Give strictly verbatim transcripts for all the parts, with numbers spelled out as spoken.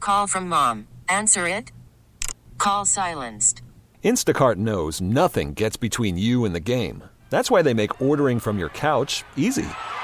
Call from mom. Answer it. Call silenced. Instacart knows nothing gets between you and the game. That's why they make ordering from your couch easy.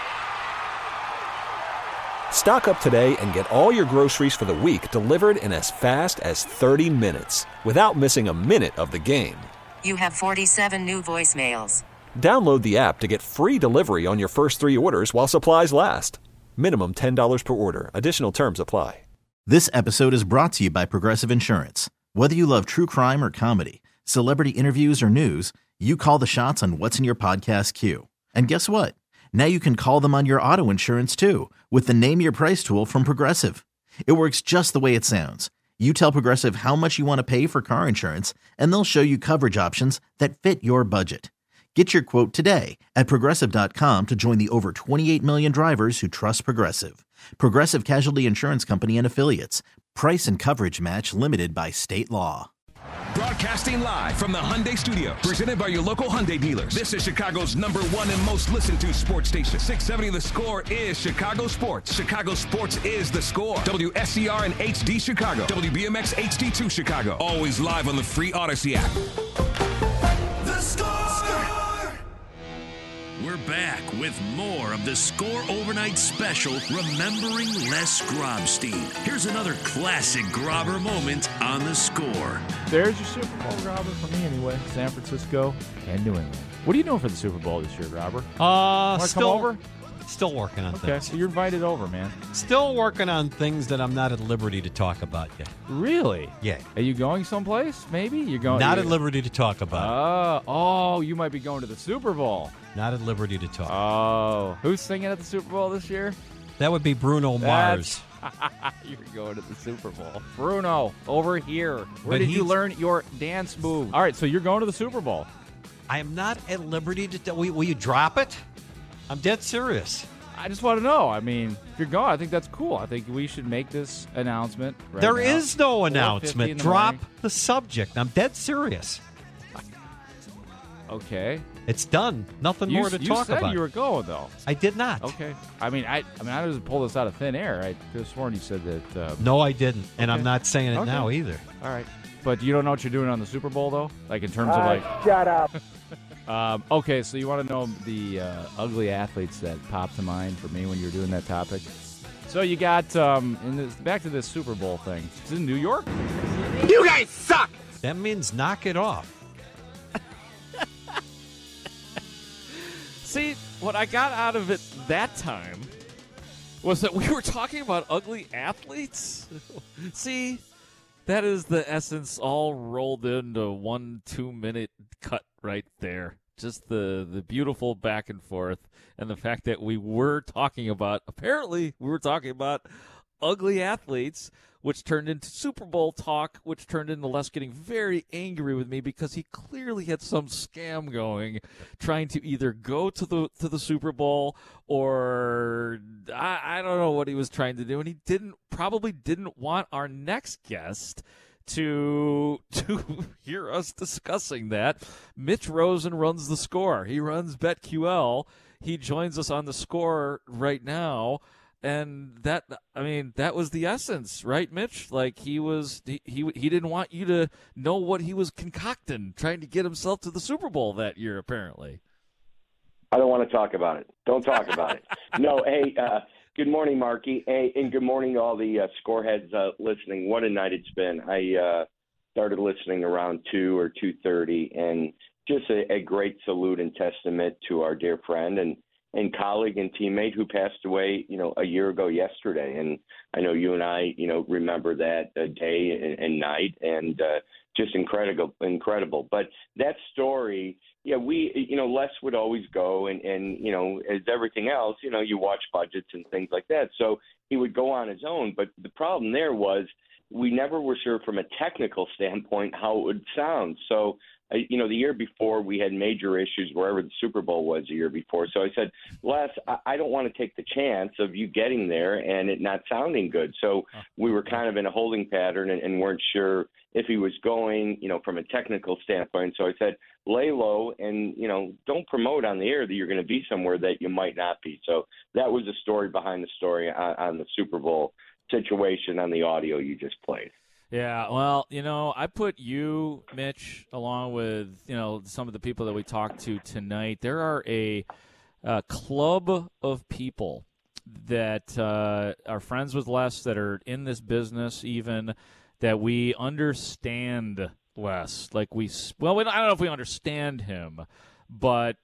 Stock up today and get all your groceries for the week delivered in as fast as thirty minutes without missing a minute of the game. You have forty-seven new voicemails. Download the app to get free delivery on your first three orders while supplies last. Minimum ten dollars per order. Additional terms apply. This episode is brought to you by Progressive Insurance. Whether you love true crime or comedy, celebrity interviews or news, you call the shots on what's in your podcast queue. And guess what? Now you can call them on your auto insurance too with the Name Your Price tool from Progressive. It works just the way it sounds. You tell Progressive how much you want to pay for car insurance, and they'll show you coverage options that fit your budget. Get your quote today at Progressive dot com to join the over twenty-eight million drivers who trust Progressive. Progressive Casualty Insurance Company and Affiliates. Price and coverage match limited by state law. Broadcasting live from the Hyundai Studios, presented by your local Hyundai dealers. This is Chicago's number one and most listened to sports station. six seventy The Score is Chicago Sports. Chicago Sports is The Score. W S C R and H D Chicago. W B M X H D two Chicago. Always live on the free Odyssey app. The Score! We're back with more of the Score Overnight Special, Remembering Les Grobstein. Here's another classic Grobber moment on the Score. There's your Super Bowl, Robert, for me anyway. San Francisco and New England. What are you doing for the Super Bowl this year, Robert? Uh, Want to still, come over? Still working on Okay, things. so you're invited over, man. Still working on things that I'm not at liberty to talk about yet. Really? Yeah. Are you going someplace, maybe? You're going. Not you, at liberty to talk about. Oh, oh, you might be going to the Super Bowl. Not at liberty to talk. Oh, who's singing at the Super Bowl this year? That would be Bruno Mars. You're going to the Super Bowl. Bruno, over here. Where But did you he's- learn your dance move? All right, so you're going to the Super Bowl. I am not at liberty to. Will, will you drop it? I'm dead serious. I just want to know. I mean, if you're going, I think that's cool. I think we should make this announcement right There now. is no four fifty announcement. in the Drop morning. the subject. I'm dead serious. Okay. It's done. Nothing You, more to you talk said about. you were going, though. I did not. Okay. I mean, I I mean, I just pulled this out of thin air. I could have sworn you said that. Um, No, I didn't, and Okay. I'm not saying it Okay. now either. All right. But you don't know what you're doing on the Super Bowl, though? Like, in terms of, like... Shut up. um, okay, so you want to know the uh, ugly athletes that popped to mind for me when you were doing that topic? So you got, um, in this, back to this Super Bowl thing. It's in New York? You guys suck. That means knock it off. See, what I got out of it that time was that we were talking about ugly athletes. See, that is the essence all rolled into one two-minute cut right there. Just the, the beautiful back and forth and the fact that we were talking about, apparently we were talking about ugly athletes, which turned into Super Bowl talk, which turned into Les getting very angry with me because he clearly had some scam going, trying to either go to the to the Super Bowl or I, I don't know what he was trying to do, and he didn't probably didn't want our next guest to to hear us discussing that. Mitch Rosen runs the Score. He runs BetQL. He joins us on the Score right now. And that, I mean, that was the essence, right, Mitch? Like, he was, he, he he didn't want you to know what he was concocting, trying to get himself to the Super Bowl that year, apparently. I don't want to talk about it. Don't talk about it. No, hey, uh, good morning, Marky, hey, and good morning to all the uh, Scoreheads uh, listening. What a night it's been. I uh, started listening around two or two thirty, and just a, a great salute and testament to our dear friend and and colleague and teammate who passed away, you know, a year ago yesterday. And I know you and I, you know, remember that uh, day and, and night, and uh, just incredible, incredible. But that story, yeah, we, you know, Les would always go and, and, you know, as everything else, you know, you watch budgets and things like that. So he would go on his own. But the problem there was we never were sure from a technical standpoint how it would sound. So, uh, you know, the year before we had major issues wherever the Super Bowl was the year before. So I said, Les, I, I don't want to take the chance of you getting there and it not sounding good. So we were kind of in a holding pattern and, and weren't sure if he was going, you know, from a technical standpoint. So I said, lay low and, you know, don't promote on the air that you're going to be somewhere that you might not be. So that was the story behind the story on, on the Super Bowl situation on the audio you just played. Yeah, well, you know, I put you, Mitch, along with, you know, some of the people that we talked to tonight. There are a, a club of people that uh, are friends with Les, that are in this business even, that we understand Les. Like we, well, we, I don't know if we understand him, but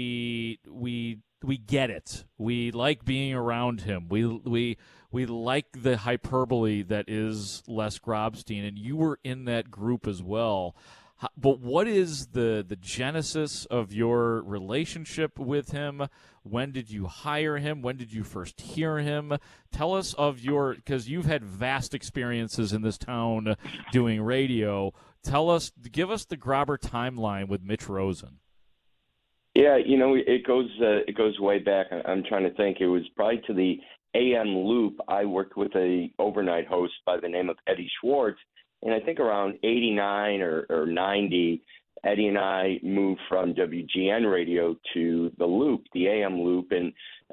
we we we get it. We like being around him. We we we like the hyperbole that is Les Grobstein, and you were in that group as well. But what is the the genesis of your relationship with him? When did you hire him? When did you first hear him? Tell us of your, because you've had vast experiences in this town doing radio. Tell us, give us the Grobber timeline with Mitch Rosen. Yeah, you know, it goes uh, it goes way back. I'm trying to think. It was probably to the A M Loop. I worked with a overnight host by the name of Eddie Schwartz, and I think around eighty-nine or, or ninety, Eddie and I moved from W G N Radio to the Loop, the A M Loop, and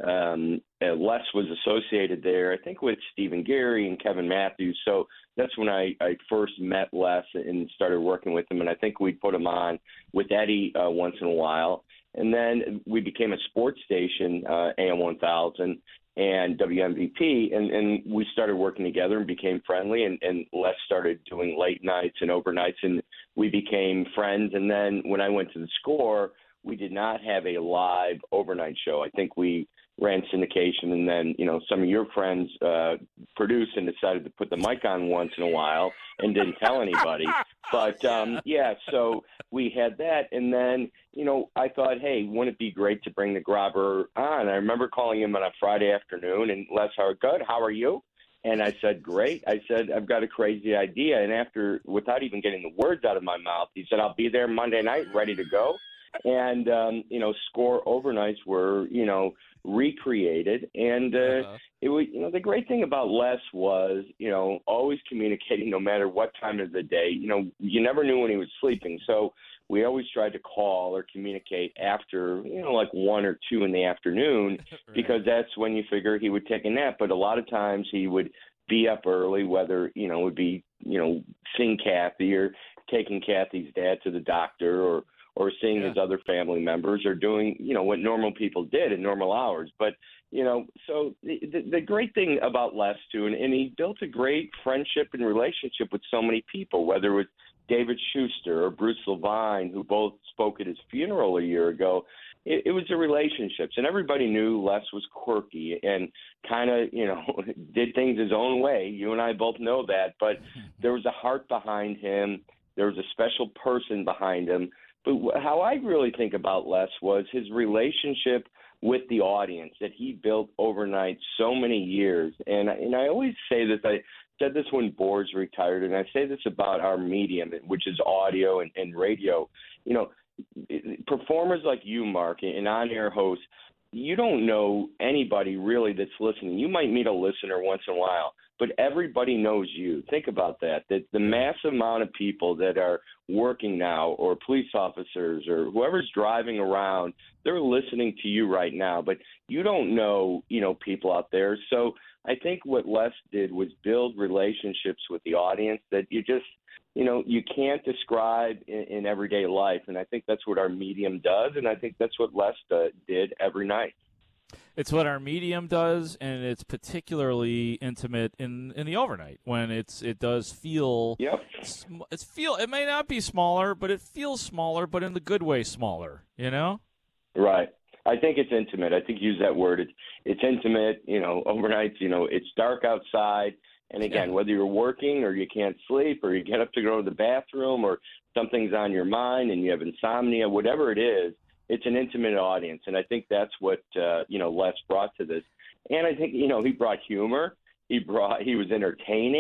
um, Les was associated there, I think, with Stephen Gary and Kevin Matthews. So that's when I, I first met Les and started working with him, and I think we put him on with Eddie uh, once in a while. And then we became a sports station, uh, A M one thousand and W M V P, and, and we started working together and became friendly, and, and Les started doing late nights and overnights, and we became friends. And then when I went to the Score, we did not have a live overnight show. I think we ran syndication, and then, you know, some of your friends uh, produced and decided to put the mic on once in a while and didn't tell anybody. But, um, yeah, so we had that. And then, you know, I thought, hey, wouldn't it be great to bring the Grobber on? I remember calling him on a Friday afternoon, and Les, how good, how are you? And I said, great. I said, I've got a crazy idea. And after, without even getting the words out of my mouth, he said, I'll be there Monday night, ready to go. And, um, you know, Score overnights were, you know, recreated. And uh, uh-huh. it was, you know, the great thing about Les was, you know, always communicating no matter what time of the day. You know, you never knew when he was sleeping. So we always tried to call or communicate after, you know, like one or two in the afternoon, right. because that's when you figure he would take a nap. But a lot of times he would be up early, whether, you know, it would be, you know, seeing Kathy or taking Kathy's dad to the doctor, or or seeing yeah. his other family members, or doing, you know, what normal people did in normal hours. But, you know, so the, the, the great thing about Les, too, and, and he built a great friendship and relationship with so many people, whether it was David Schuster or Bruce Levine, who both spoke at his funeral a year ago. It, it was the relationships, and everybody knew Les was quirky and kind of, you know, did things his own way. You and I both know that, but there was a heart behind him. There was a special person behind him. But how I really think about Les was his relationship with the audience that he built overnight so many years. And, and I always say this, I said this when Boers retired, and I say this about our medium, which is audio and, and radio. You know, performers like you, Mark, and on-air hosts, you don't know anybody really that's listening. You might meet a listener once in a while, but everybody knows you. Think about that, that the massive amount of people that are working now, or police officers, or whoever's driving around, they're listening to you right now, but you don't know, you know, people out there. So I think what Les did was build relationships with the audience that you just, you know, you can't describe in, in everyday life. And I think that's what our medium does, and I think that's what Les uh, did every night. It's what our medium does, and it's particularly intimate in, in the overnight when it's it does feel. Yep. It's feel. It may not be smaller, but it feels smaller, but in the good way, smaller. You know. Right. I think it's intimate. I think use that word. It's it's intimate. You know, overnights. You know, it's dark outside, and again, yeah. whether you're working or you can't sleep or you get up to go to the bathroom or something's on your mind and you have insomnia, whatever it is. It's an intimate audience, and I think that's what uh, you know Les brought to this. And I think you know he brought humor. He brought he was entertaining,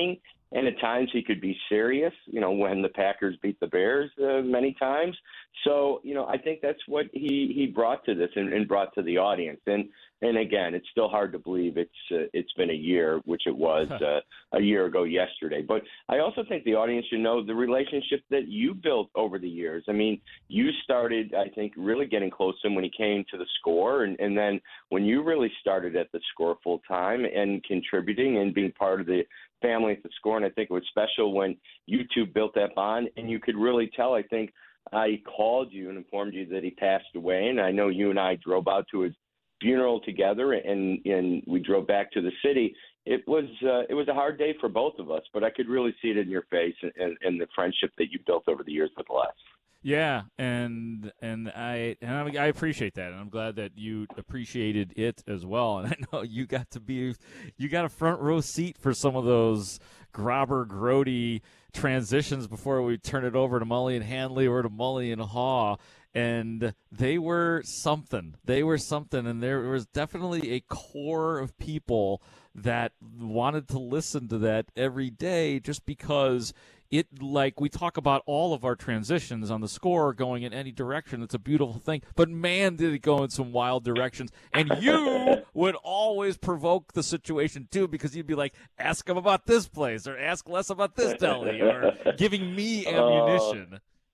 and at times he could be serious, you know, when the Packers beat the Bears uh, many times. So, you know, I think that's what he, he brought to this and, and brought to the audience. And and again, it's still hard to believe it's uh, it's been a year, which it was uh, a year ago yesterday. But I also think the audience should know the relationship that you built over the years. I mean, you started, I think, really getting close to him when he came to the Score, and, and then when you really started at the Score full time and contributing and being part of the family at the Score. And I think it was special when you two built that bond, and you could really tell, I think, I called you and informed you that he passed away, and I know you and I drove out to his funeral together, and, and we drove back to the city. It was uh, it was a hard day for both of us, but I could really see it in your face and, and, and the friendship that you built over the years with Les. Yeah, and and I and I, I appreciate that, and I'm glad that you appreciated it as well. And I know you got to be, you got a front row seat for some of those Grobber Grody transitions before we turn it over to Mully and Hanley or to Mully and Haw, and they were something. They were something, and there was definitely a core of people that wanted to listen to that every day, just because it, like we talk about all of our transitions on the Score going in any direction. It's a beautiful thing. But, man, did it go in some wild directions. And you would always provoke the situation, too, because you'd be like, ask him about this place or ask Les about this deli or giving me ammunition.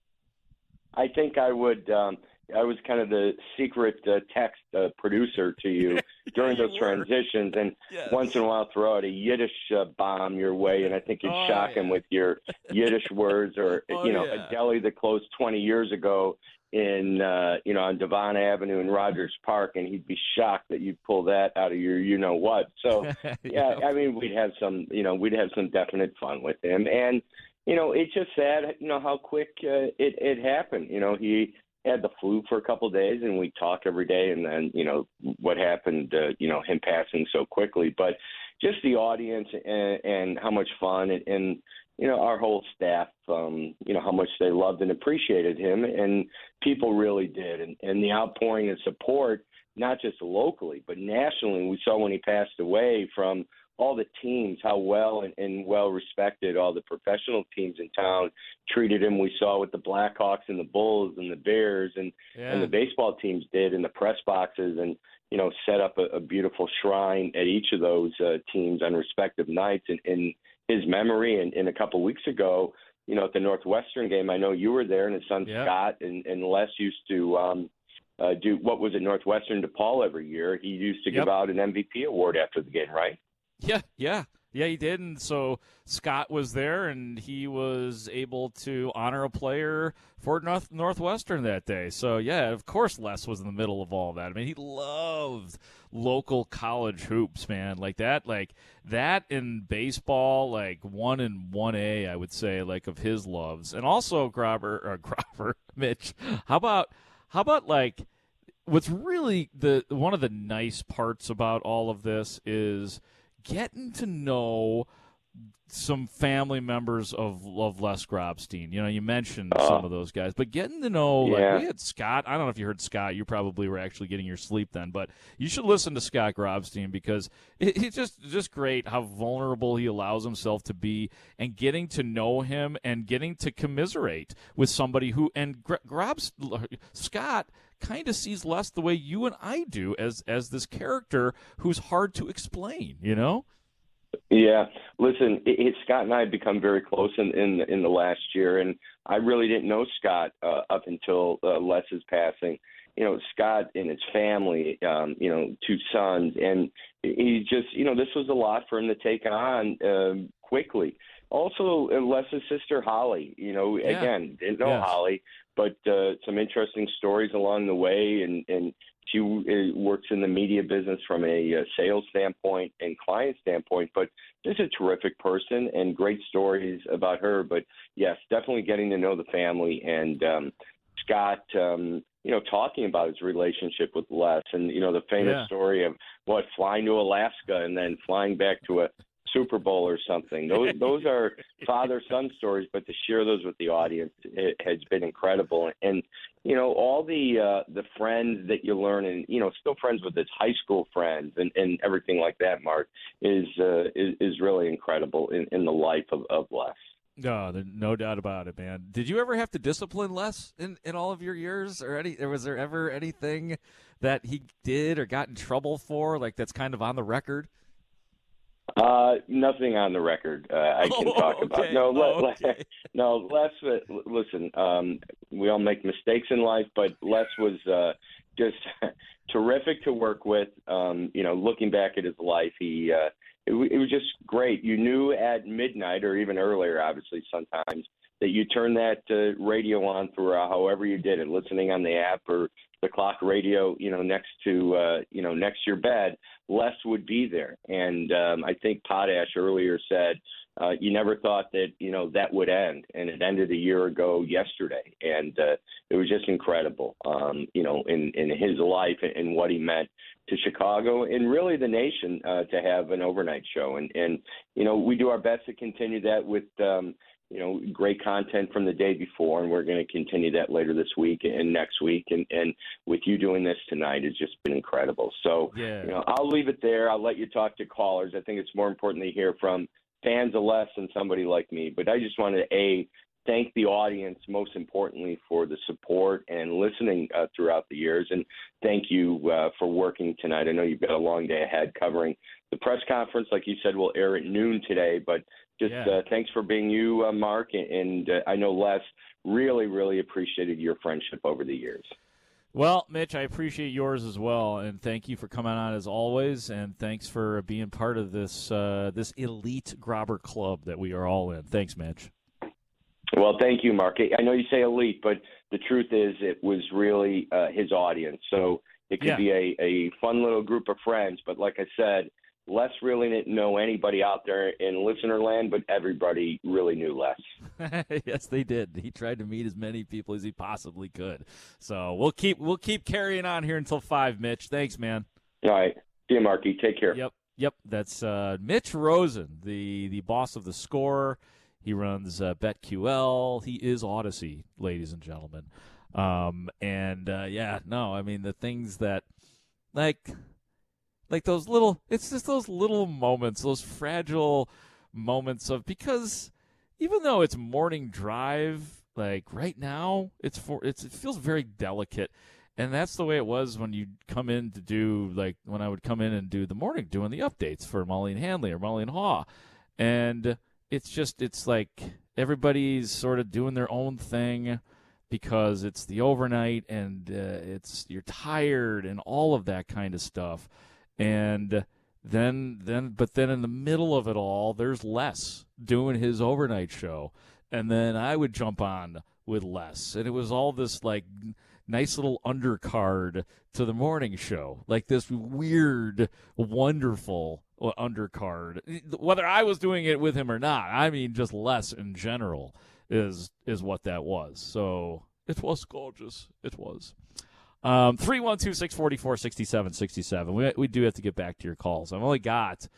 Uh, I think I would um, – I was kind of the secret uh, text uh, producer to you during those transitions, and yes. once in a while throw out a Yiddish uh, bomb your way, and I think you'd oh, shock yeah. him with your Yiddish words, or oh, you know, yeah. a deli that closed twenty years ago in uh, you know on Devon Avenue in Rogers Park, and he'd be shocked that you'd pull that out of your you know what. So yeah, I mean, we'd have some you know we'd have some definite fun with him, and you know, it's just sad you know how quick uh, it it happened. You know, he had the flu for a couple of days, and we talk every day, and then, you know, what happened, uh, you know, him passing so quickly. But just the audience and, and how much fun and, and, you know, our whole staff, um, you know, how much they loved and appreciated him, and people really did. And, and the outpouring of support, not just locally, but nationally, we saw when he passed away from all the teams, how well and, and well respected all the professional teams in town treated him. We saw what the Blackhawks and the Bulls and the Bears and, yeah. and the baseball teams did in the press boxes, and, you know, set up a, a beautiful shrine at each of those uh, teams on respective nights in, in his memory. And, and a couple of weeks ago, you know, at the Northwestern game, I know you were there, and his son yeah. Scott and, and Les used to um, uh, do, what was it, Northwestern DePaul every year. He used to yep. give out an M V P award after the game, right? Yeah, yeah, yeah, he did. And so Scott was there, and he was able to honor a player for North Northwestern that day. So, yeah, of course Les was in the middle of all that. I mean, he loved local college hoops, man. Like that, like that in baseball, like one and one A, I would say, like of his loves. And also Grobber, or Grobber, Mitch, how about, how about like, what's really the one of the nice parts about all of this is getting to know some family members of, of Les Grobstein. You know, you mentioned uh, some of those guys, but getting to know, yeah. like, we had Scott. I don't know if you heard Scott. You probably were actually getting your sleep then, but you should listen to Scott Grobstein, because it, it's just, just great how vulnerable he allows himself to be, and getting to know him and getting to commiserate with somebody who, and Grobs, Scott kind of sees Les the way you and I do, as as this character who's hard to explain, you know? Yeah. Listen, it, it, Scott and I have become very close in, in, in the last year, and I really didn't know Scott uh, up until uh, Les's passing. You know, Scott and his family, um, you know, two sons, and he just, you know, this was a lot for him to take on um, quickly. Also, uh, Les's sister, Holly, you know, yeah. again, didn't know yes. Holly, but uh, some interesting stories along the way, and, and she uh, works in the media business from a uh, sales standpoint and client standpoint, but just a terrific person and great stories about her. But, yes, definitely getting to know the family, and um, Scott, um, you know, talking about his relationship with Les, and, you know, the famous yeah. story of, what, flying to Alaska and then flying back to a Super Bowl or something. Those those are father-son stories, but to share those with the audience it has been incredible. And, you know, all the uh, the friends that you learn and, you know, still friends with his high school friends and, and everything like that, Mark, is uh, is, is really incredible in, in the life of, of Les. No, no doubt about it, man. Did you ever have to discipline Les in, in all of your years, or any? Or was there ever anything that he did or got in trouble for, like that's kind of on the record? Uh, nothing on the record uh, I can oh, talk okay. about. No, oh, Le- okay. no, Les. Uh, listen, um, we all make mistakes in life, but Les was uh, just terrific to work with. Um, you know, looking back at his life, he. Uh, It, it was just great. You knew at midnight or even earlier, obviously, sometimes, that you turn that uh, radio on through uh, however you did it, listening on the app or the clock radio, you know, next to, uh, you know, next to your bed, Les would be there. And um, I think Potash earlier said uh, you never thought that, you know, that would end. And it ended a year ago yesterday. And uh, it was just incredible, um, you know, in, in his life and what he meant to Chicago and really the nation uh, to have an overnight show. And, and, you know, we do our best to continue that with, um, you know, great content from the day before. And we're going to continue that later this week and next week. And, and with you doing this tonight, it's just been incredible. So, yeah. you know, I'll leave it there. I'll let you talk to callers. I think it's more important to hear from fans of Les than somebody like me. But I just wanted to, A, thank the audience, most importantly, for the support and listening uh, throughout the years. And thank you uh, for working tonight. I know you've got a long day ahead covering the press conference. Like you said, will air at noon today. But just yeah. uh, thanks for being you, uh, Mark. And uh, I know Les really, really appreciated your friendship over the years. Well, Mitch, I appreciate yours as well, and thank you for coming on as always, and thanks for being part of this uh, this elite Grobber club that we are all in. Thanks, Mitch. Well, thank you, Mark. I know you say elite, but the truth is it was really uh, his audience. So it could yeah. be a, a fun little group of friends. But like I said, Les really didn't know anybody out there in listener land, but everybody really knew Les. Yes, they did. He tried to meet as many people as he possibly could. So we'll keep we'll keep carrying on here until five, Mitch. Thanks, man. All right. See you, Marky. Take care. Yep. Yep. That's uh, Mitch Rosen, the, the boss of The Score. He runs uh, BetQL. He is Odyssey, ladies and gentlemen. Um, and, uh, yeah, no, I mean, the things that, like, like those little, it's just those little moments, those fragile moments of, because even though it's morning drive, like right now, it's for, it's, it feels very delicate. And that's the way it was when you come in to do, like, when I would come in and do the morning, doing the updates for Molly and Hanley or Molly and Haw. And it's just, it's like everybody's sort of doing their own thing because it's the overnight and uh, it's you're tired and all of that kind of stuff. And then, then, but then in the middle of it all, there's Les doing his overnight show. And then I would jump on with Les. And it was all this, like, nice little undercard to the morning show, like this weird, wonderful undercard. Whether I was doing it with him or not, I mean, just Les in general is is what that was. So it was gorgeous. It was. Um, three one two, six four four, six seven six seven. We we do have to get back to your calls. I've only got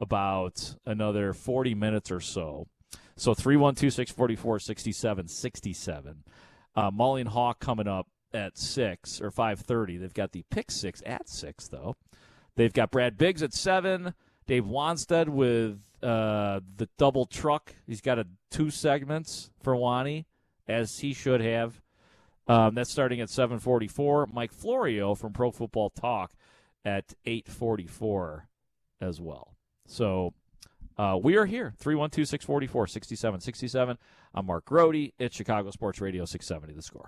about another forty minutes or so. So three one two, six four four, six seven six seven. Uh, Molly and Hawk coming up at six or five thirty. They've got the pick six at six, though. They've got Brad Biggs at seven. Dave Wanstead with uh, the double truck. He's got a two segments for Wani, as he should have. Um, that's starting at seven forty-four. Mike Florio from Pro Football Talk at eight forty-four as well. So uh, we are here, three one two, six four four, six seven six seven. I'm Mark Grody. It's Chicago Sports Radio six seventy, The Score.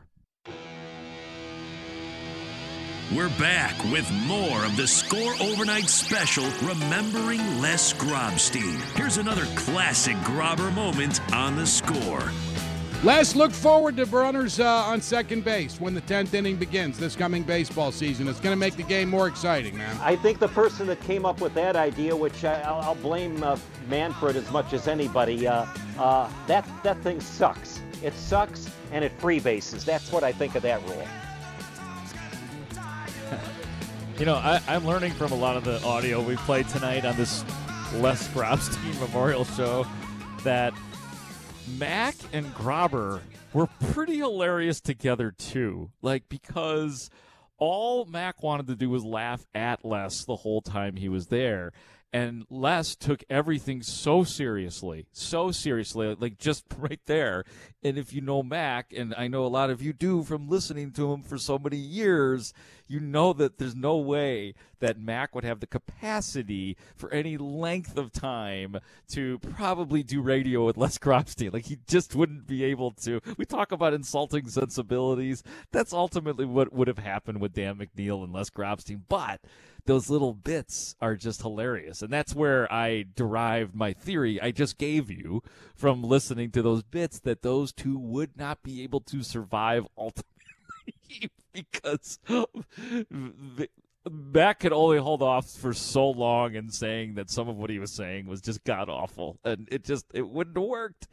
We're back with more of the Score Overnight Special, Remembering Les Grobstein. Here's another classic Grobber moment on The Score. Les, look forward to runners uh, on second base when the tenth inning begins this coming baseball season. It's going to make the game more exciting, man. I think the person that came up with that idea, which I, I'll, I'll blame uh, Manfred as much as anybody, uh, uh, that, that thing sucks. It sucks, and it free bases. That's what I think of that rule. You know, I, I'm learning from a lot of the audio we played tonight on this Les Grobstein Memorial Show that Mac and Grobber were pretty hilarious together, too. Like, because all Mac wanted to do was laugh at Les the whole time he was there. And Les took everything so seriously, so seriously, like just right there. And if you know Mac, and I know a lot of you do from listening to him for so many years, you know that there's no way that Mac would have the capacity for any length of time to probably do radio with Les Grobstein. Like, he just wouldn't be able to. We talk about insulting sensibilities. That's ultimately what would have happened with Dan McNeil and Les Grobstein. But those little bits are just hilarious. And that's where I derived my theory I just gave you from listening to those bits, that those two would not be able to survive ultimately because Mac could only hold off for so long and saying that some of what he was saying was just god-awful. And it just, it wouldn't have worked.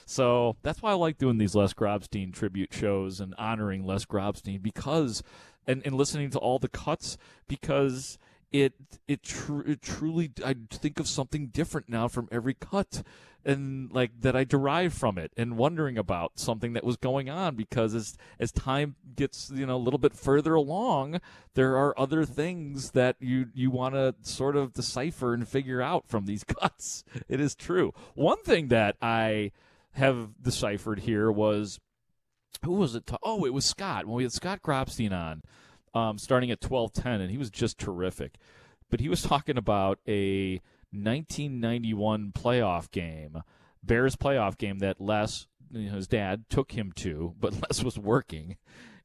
So that's why I like doing these Les Grobstein tribute shows and honoring Les Grobstein, because And, and listening to all the cuts, because it it, tr- it truly, I think of something different now from every cut, and like that I derive from it, and wondering about something that was going on, because as as time gets, you know, a little bit further along, there are other things that you you want to sort of decipher and figure out from these cuts. It is true. One thing that I have deciphered here was, who was it? To- oh, it was Scott. When we had Scott Grobstein on, um, starting at twelve ten, and he was just terrific. But he was talking about a nineteen ninety-one playoff game, Bears playoff game that Les, you know, his dad, took him to, but Les was working,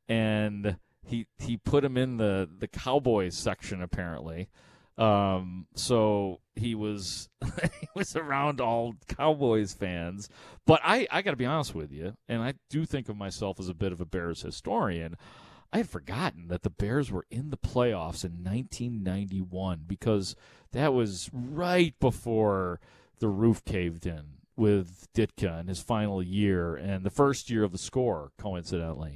and he he put him in the, the Cowboys section, apparently. Um, so he was he was around all Cowboys fans. But I, I got to be honest with you, and I do think of myself as a bit of a Bears historian. I had forgotten that the Bears were in the playoffs in nineteen ninety-one, because that was right before the roof caved in with Ditka in his final year, and the first year of the Score, coincidentally.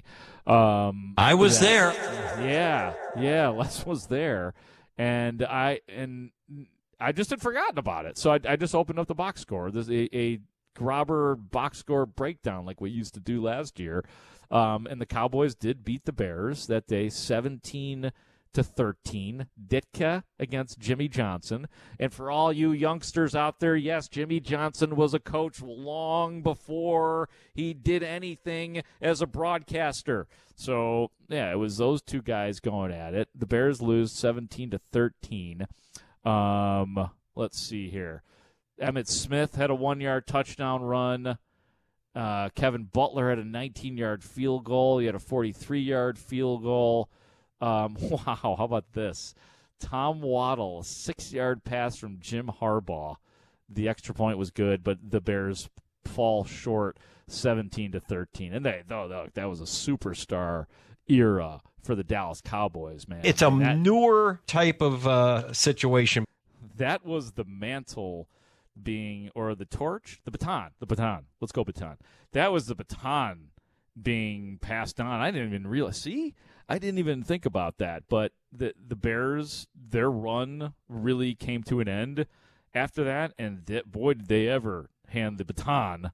Um, I was that, there. Yeah, yeah, Les was there. And I and I just had forgotten about it, so I, I just opened up the box score. There's a, a Grobber box score breakdown like we used to do last year, um, and the Cowboys did beat the Bears that day, seventeen to thirteen. Ditka against Jimmy Johnson, and for all you youngsters out there, yes, Jimmy Johnson was a coach long before he did anything as a broadcaster. So, yeah, it was those two guys going at it. The Bears lose seventeen to thirteen. Um, let's see here. Emmitt Smith had a one-yard touchdown run. Uh, Kevin Butler had a nineteen-yard field goal. He had a forty-three-yard field goal. Um, wow, how about this? Tom Waddle, a six-yard pass from Jim Harbaugh. The extra point was good, but the Bears fall short seventeen to thirteen. And they, though, though that was a superstar era for the Dallas Cowboys, man. It's I a mean, that, newer type of uh, situation. That was the mantle being, or the torch, the baton, the baton. Let's go baton. That was the baton being passed on. I didn't even realize. See, I didn't even think about that. But the the Bears, their run really came to an end after that, and th- boy, did they ever hand the baton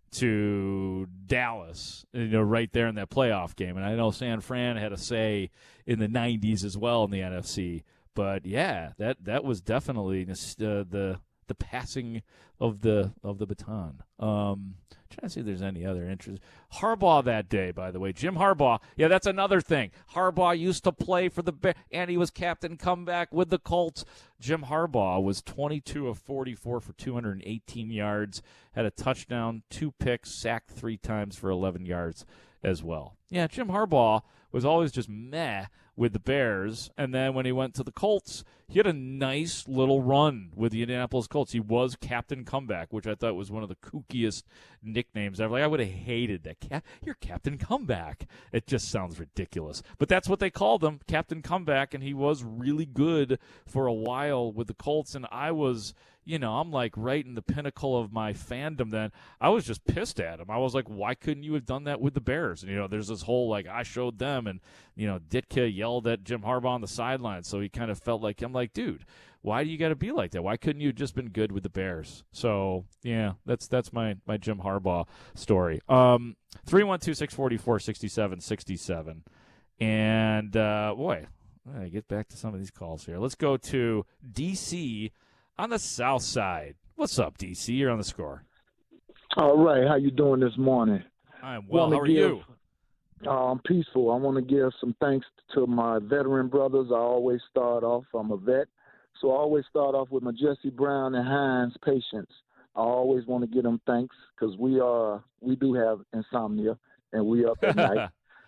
to Dallas, you know, right there in that playoff game. And I know San Fran had a say in the nineties as well in the N F C. But yeah, that that was definitely uh, the the passing of the of the baton. Um, trying to see if there's any other interest. Harbaugh that day, by the way, Jim Harbaugh. Yeah, that's another thing. Harbaugh used to play for the Bears, and he was captain comeback with the Colts. Jim Harbaugh was twenty-two of forty-four for two hundred eighteen yards, had a touchdown, two picks, sacked three times for eleven yards as well. Yeah, Jim Harbaugh was always just meh with the Bears, and then when he went to the Colts, he had a nice little run with the Indianapolis Colts. He was captain comeback, which I thought was one of the kookiest nicknames ever. Like, I would have hated that. Cap- You're captain comeback. It just sounds ridiculous. But that's what they called him, captain comeback, and he was really good for a while with the Colts, and I was you know, I'm like right in the pinnacle of my fandom then. I was just pissed at him. I was like, why couldn't you have done that with the Bears? And, you know, there's this whole, like, I showed them, and, you know, Ditka yelled at Jim Harbaugh on the sideline, so he kind of felt like, I'm like, dude, why do you got to be like that? Why couldn't you have just been good with the Bears? So, yeah, that's that's my, my Jim Harbaugh story. Um, three one two, six four four, six seven six seven. And, uh, boy, I get back to some of these calls here. Let's go to D C on the south side. What's up, D C? You're on the Score. All right. How you doing this morning? I'm well. Wanna How are give, you? Uh, I'm peaceful. I want to give some thanks to my veteran brothers. I always start off. I'm a vet. So I always start off with my Jesse Brown and Hines patients. I always want to give them thanks because we are we do have insomnia and we up at night.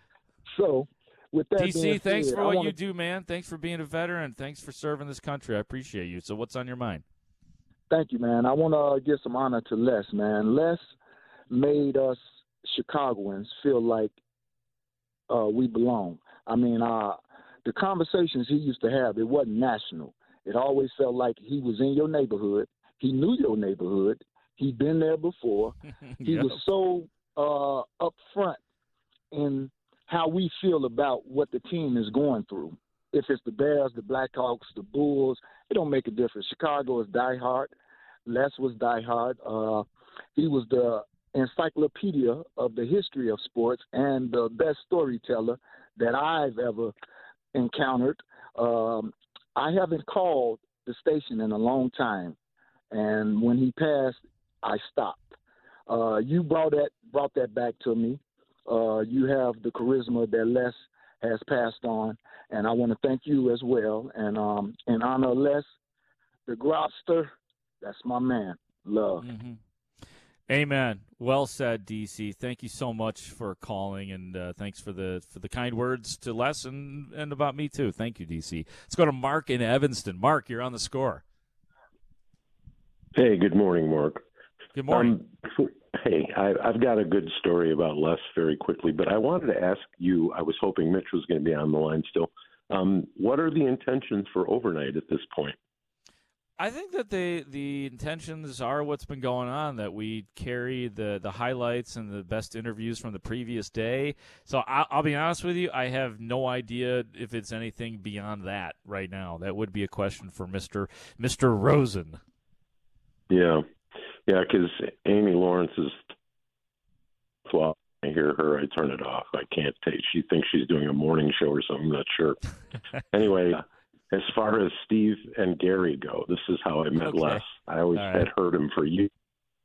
So with that D C, being thanks said, for I what wanna, you do, man. Thanks for being a veteran. Thanks for serving this country. I appreciate you. So what's on your mind? Thank you, man. I want to give some honor to Les, man. Les made us Chicagoans feel like uh, we belong. I mean, uh, the conversations he used to have, it wasn't national. It always felt like he was in your neighborhood. He knew your neighborhood. He'd been there before. He Yep. was so uh, upfront in how we feel about what the team is going through. If it's the Bears, the Blackhawks, the Bulls, it don't make a difference. Chicago is diehard. Les was diehard. Uh, he was the encyclopedia of the history of sports and the best storyteller that I've ever encountered. Um, I haven't called the station in a long time, and when he passed, I stopped. Uh, you brought that brought that back to me. Uh, you have the charisma that Les has passed on, and I want to thank you as well. And um, in honor of Les, the Grobster, that's my man. Love. Mm-hmm. Amen. Well said, D C. Thank you so much for calling, and uh, thanks for the for the kind words to Les and, and about me, too. Thank you, D C. Let's go to Mark in Evanston. Mark, you're on the Score. Hey, good morning, Mark. Good morning. Um, hey, I, I've got a good story about Les very quickly, but I wanted to ask you, I was hoping Mitch was going to be on the line still. Um, what are the intentions for overnight at this point? I think that the the intentions are what's been going on, that we carry the, the highlights and the best interviews from the previous day. So I'll, I'll be honest with you, I have no idea if it's anything beyond that right now. That would be a question for Mister Mister Rosen. Yeah, yeah, because Amy Lawrence is, well, I hear her, I turn it off. I can't take, she thinks she's doing a morning show or something, I'm not sure. Anyway, as far as Steve and Gary go, this is how I met Okay. Les. I always All had right. heard him for years,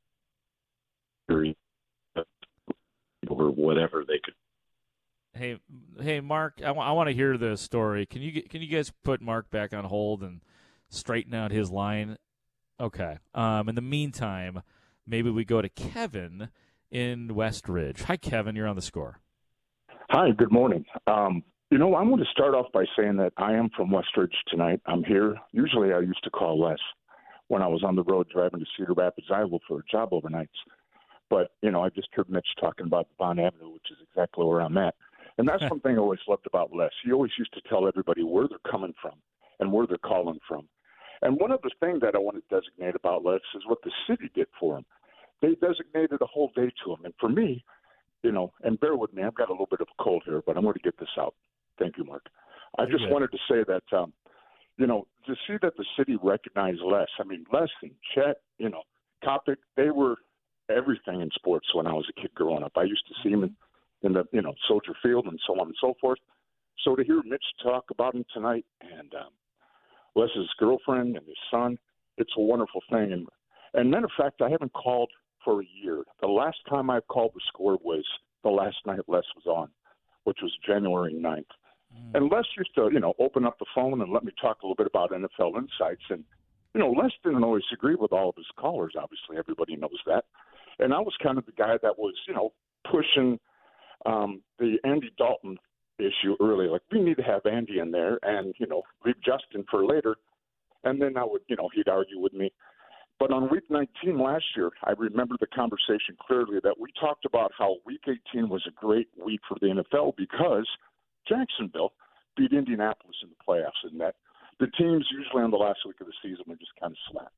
or whatever they could. Hey, hey, Mark, I, w- I want to hear the story. Can you get, can you guys put Mark back on hold and straighten out his line? Okay. Um, in the meantime, maybe we go to Kevin in Westridge. Hi, Kevin. You're on the Score. Hi, good morning. Um, you know, I'm going to start off by saying that I am from Westridge tonight. I'm here. Usually I used to call Les when I was on the road driving to Cedar Rapids, Iowa for a job overnights. But, you know, I just heard Mitch talking about Bond Avenue, which is exactly where I'm at. And that's one thing I always loved about Les. He always used to tell everybody where they're coming from and where they're calling from. And one other thing that I want to designate about Les is what the city did for him. They designated a whole day to him. And for me, you know, and bear with me, I've got a little bit of a cold here, but I'm going to get this out. Thank you, Mark. I You're just good. wanted to say that, um, you know, to see that the city recognized Les. I mean, Les and Chet, you know, Kopic, they were everything in sports when I was a kid growing up. I used to see them in, in the, you know, Soldier Field and so on and so forth. So to hear Mitch talk about him tonight and um, Les's girlfriend and his son, it's a wonderful thing. And, and matter of fact, I haven't called for a year. The last time I called the Score was the last night Les was on, which was January ninth. Mm. And Les used to, you know, open up the phone and let me talk a little bit about N F L insights. And, you know, Les didn't always agree with all of his callers, obviously. Everybody knows that. And I was kind of the guy that was, you know, pushing um, the Andy Dalton issue early. Like, we need to have Andy in there and, you know, leave Justin for later. And then I would, you know, he'd argue with me. But on week nineteen last year, I remember the conversation clearly that we talked about how week eighteen was a great week for the N F L because Jacksonville beat Indianapolis in the playoffs, and that the teams usually on the last week of the season are just kind of slack.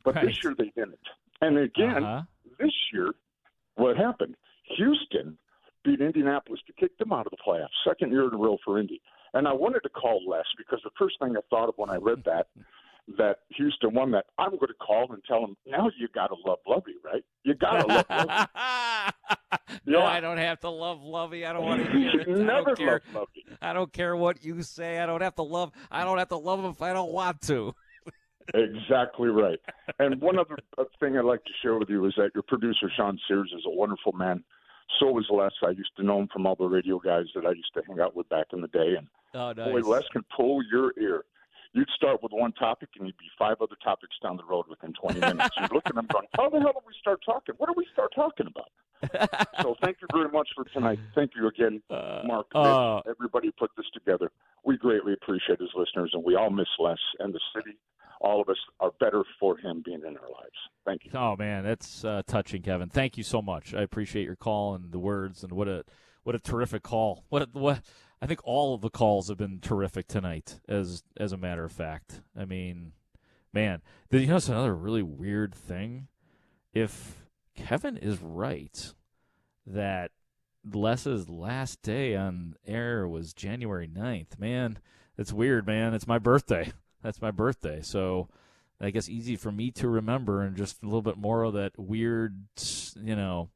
But Right. this year they didn't. And again, Uh-huh. this year, what happened? Houston beat Indianapolis to kick them out of the playoffs, second year in a row for Indy. And I wanted to call Les because the first thing I thought of when I read that, that Houston won that, I'm going to call and tell them, now you got to love Lovey, right? You got to love Lovey. No, Yeah. I don't have to love Lovey. I don't want to hear it. I Never don't care. loved Lovey. I don't care what you say. I don't have to love. I don't have to love him if I don't want to. Exactly right. And one other thing I'd like to share with you is that your producer, Sean Sears, is a wonderful man. So is Les. I used to know him from all the radio guys that I used to hang out with back in the day. And Oh, nice. boy, Les can pull your ear. You'd start with one topic, and you'd be five other topics down the road within twenty minutes. You'd look at them going, how the hell did we start talking? What did we start talking about? So thank you very much for tonight. Thank you again, Mark, uh, everybody who put this together. We greatly appreciate his listeners, and we all miss Les and the city. All of us are better for him being in our lives. Thank you. Oh man, that's uh, touching, Kevin. Thank you so much. I appreciate your call and the words, and what a what a terrific call. What a, what I think all of the calls have been terrific tonight. As as a matter of fact, I mean, man, you know, it's another really weird thing. If Kevin is right that Les's last day on air was January ninth, man, it's weird, man. It's my birthday. That's my birthday, so I guess easy for me to remember, and just a little bit more of that weird, you know,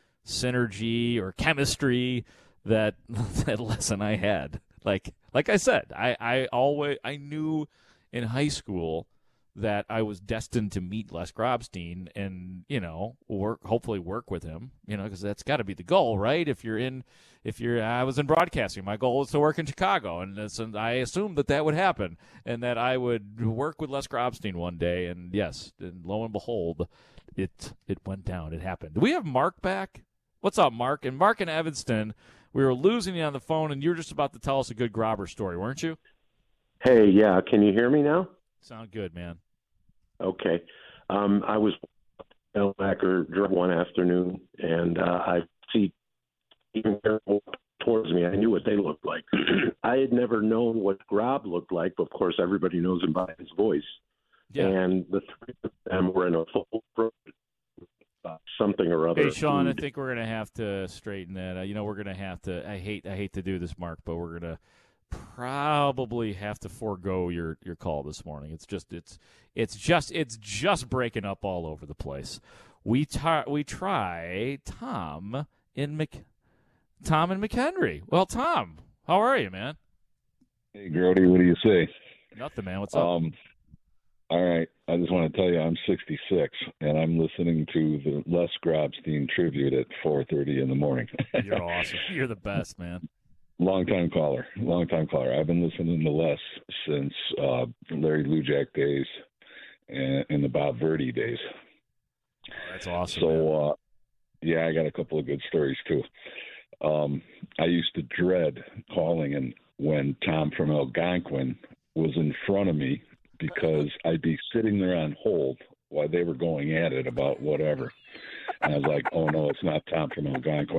synergy or chemistry that that Les and I had. Like, like I said, I, I always I knew in high school that I was destined to meet Les Grobstein and, you know, work hopefully work with him, you know, because that's got to be the goal, right? If you're in, if you're, I was in broadcasting, my goal was to work in Chicago, and, that's, and I assumed that that would happen, and that I would work with Les Grobstein one day, and yes, and lo and behold, it it went down, it happened. Do we have Mark back? What's up, Mark? And Mark in Evanston, we were losing you on the phone, and you were just about to tell us a good Grobber story, weren't you? Hey, yeah, can you hear me now? Sound good, man. Okay. Um, I was Elmacker drove one afternoon, and uh, I see even towards me. I knew what they looked like. I had never known what Grob looked like, but of course everybody knows him by his voice. Yeah. And the three of them were in a full throat, uh, something or other. Hey, Sean, I food. think we're gonna have to straighten that. Uh, you know, we're gonna have to. I hate. I hate to do this, Mark, but we're gonna probably have to forego your your call this morning. It's just. It's. It's just. It's just breaking up all over the place. We tar- We try Tom in Mc. Tom and McHenry. Well, Tom, how are you, man? Hey, Grody, what do you say? Nothing, man. What's up? Um, all right. I just want to tell you I'm sixty-six, and I'm listening to the Les Grobstein tribute at four thirty in the morning. You're awesome. You're the best, man. Long-time caller. Long-time caller. I've been listening to Les since uh, Larry Lujack days and, and the Bob Verdi days. That's awesome. So, uh, yeah, I got a couple of good stories, too. Um, I used to dread calling and when Tom from Algonquin was in front of me because I'd be sitting there on hold while they were going at it about whatever. And I was like, oh, no, it's not Tom from Algonquin.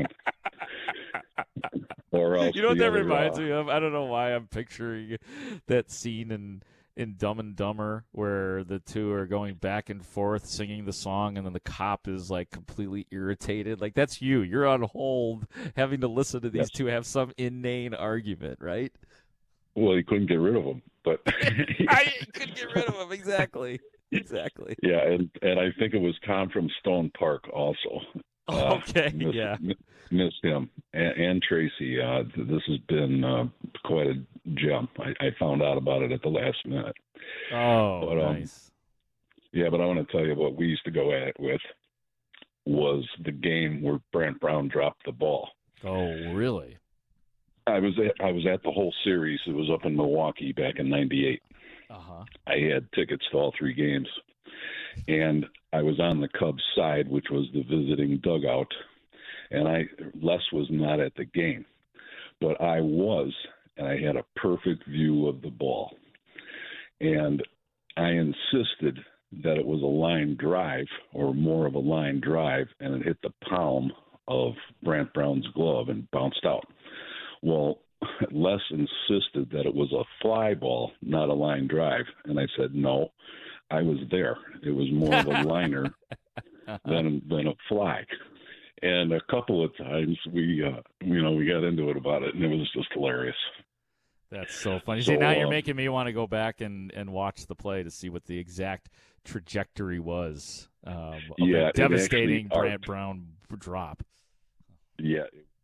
Or else You know what the that other, reminds uh, me of? I don't know why I'm picturing that scene in in Dumb and Dumber where the two are going back and forth singing the song, and then the cop is like completely irritated. Like, that's you. You're on hold having to listen to these Yes. two have some inane argument, right? Well, he couldn't get rid of him. But I couldn't get rid of him. Exactly. Exactly. yeah, and, and I think it was Tom from Stone Park also. Uh, Okay, missed, yeah. m- Missed him. And, and Tracy. Uh, th- this has been uh, quite a gem. I, I found out about it at the last minute. Oh, But, um, nice. Yeah, but I want to tell you what we used to go at it with was the game where Brant Brown dropped the ball. Oh, really? I was at, I was at the whole series. It was up in Milwaukee back in ninety-eight. Uh-huh. I had tickets to all three games. And I was on the Cubs side, which was the visiting dugout. And I Les was not at the game. But I was, and I had a perfect view of the ball. And I insisted that it was a line drive or more of a line drive, and it hit the palm of Brant Brown's glove and bounced out. Well, Les insisted that it was a fly ball, not a line drive. And I said, no, I was there. It was more of a liner than than a flag. And a couple of times we, uh, you know, we got into it about it, and it was just hilarious. That's so funny. So, See, now you're uh, making me want to go back and, and watch the play to see what the exact trajectory was um, of Yeah, that it devastating actually Brant arced. Brown drop. Yeah.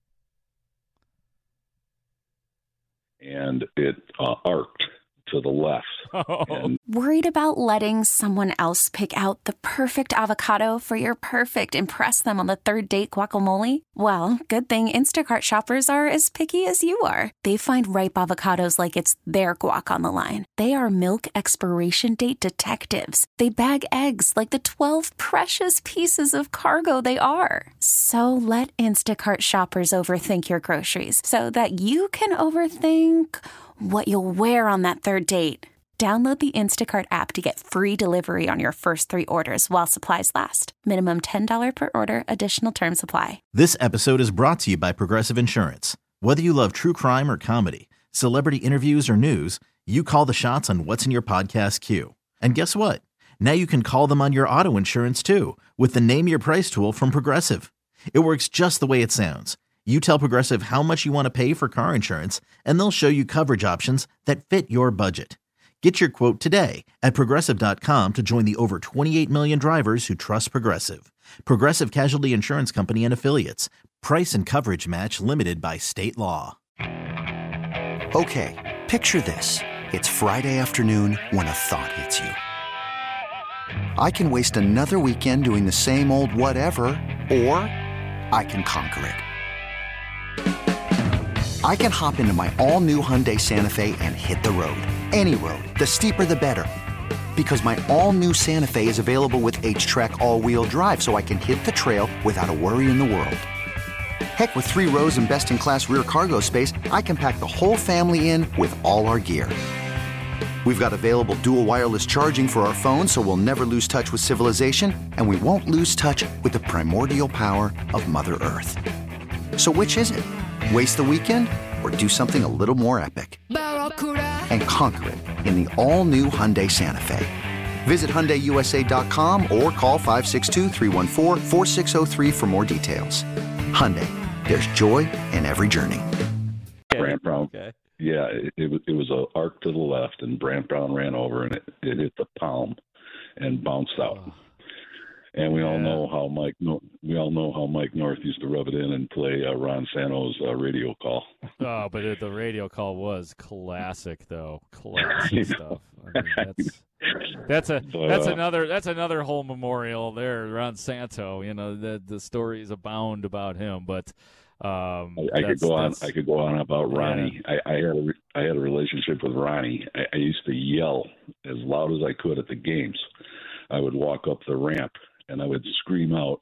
And it uh, arced to the left. And Worried about letting someone else pick out the perfect avocado for your perfect impress them on the third date guacamole? Well, good thing Instacart shoppers are as picky as you are. They find ripe avocados like it's their guac on the line. They are milk expiration date detectives. They bag eggs like the twelve precious pieces of cargo they are. So let Instacart shoppers overthink your groceries so that you can overthink what you'll wear on that third date. Download the Instacart app to get free delivery on your first three orders while supplies last. Minimum ten dollars per order. Additional terms apply. This episode is brought to you by Progressive Insurance. Whether you love true crime or comedy, celebrity interviews or news, you call the shots on what's in your podcast queue. And guess what? Now you can call them on your auto insurance too with the Name Your Price tool from Progressive. It works just the way it sounds. You tell Progressive how much you want to pay for car insurance, and they'll show you coverage options that fit your budget. Get your quote today at Progressive dot com to join the over twenty-eight million drivers who trust Progressive. Progressive Casualty Insurance Company and Affiliates. Price and coverage match limited by state law. Okay, picture this. It's Friday afternoon when a thought hits you. I can waste another weekend doing the same old whatever, or I can conquer it. I can hop into my all-new Hyundai Santa Fe and hit the road. Any road. The steeper, the better. Because my all-new Santa Fe is available with H-Track all-wheel drive, so I can hit the trail without a worry in the world. Heck, with three rows and best-in-class rear cargo space, I can pack the whole family in with all our gear. We've got available dual wireless charging for our phones, so we'll never lose touch with civilization, and we won't lose touch with the primordial power of Mother Earth. So which is it? Waste the weekend or do something a little more epic? And conquer it in the all-new Hyundai Santa Fe. Visit Hyundai U S A dot com or call five six two, three one four, four six zero three for more details. Hyundai, there's joy in every journey. Brant Brown. Okay. Yeah, it, it was it was a arc to the left, and Brant Brown ran over, and it, it hit the palm and bounced out. Oh. And we all Yeah. know how Mike no, we all know how Mike North used to rub it in and play uh, Ron Santo's uh, radio call. Oh, but it, the radio call was classic, though. Classic stuff. I mean, that's that's a But, that's uh, another that's another whole memorial there, Ron Santo. You know, the the stories abound about him. But um, I, I could that's- go on. that's- I could go on about Ronnie. I, I had a re- I had a relationship with Ronnie. I, I used to yell as loud as I could at the games. I would walk up the ramp and I would scream out,